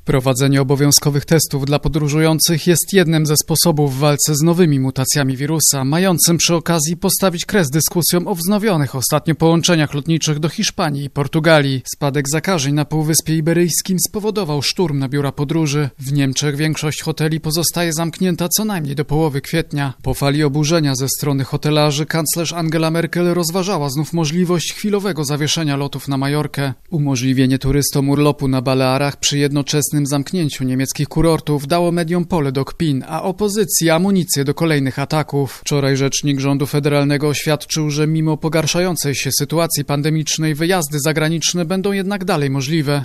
Wprowadzenie obowiązkowych testów dla podróżujących jest jednym ze sposobów w walce z nowymi mutacjami wirusa, mającym przy okazji postawić kres dyskusjom o wznowionych ostatnio połączeniach lotniczych do Hiszpanii i Portugalii. Spadek zakażeń na Półwyspie Iberyjskim spowodował szturm na biura podróży. W Niemczech większość hoteli pozostaje zamknięta co najmniej do połowy kwietnia. Po fali oburzenia ze strony hotelarzy kanclerz Angela Merkel rozważała znów możliwość chwilowego zawieszenia lotów na Majorkę. Umożliwienie turystom urlopu na Balearach przy jednoczesnym zamknięciu niemieckich kurortów dało mediom pole do kpin, a opozycji amunicję do kolejnych ataków. Wczoraj rzecznik rządu federalnego oświadczył, że mimo pogarszającej się sytuacji pandemicznej wyjazdy zagraniczne będą jednak dalej możliwe.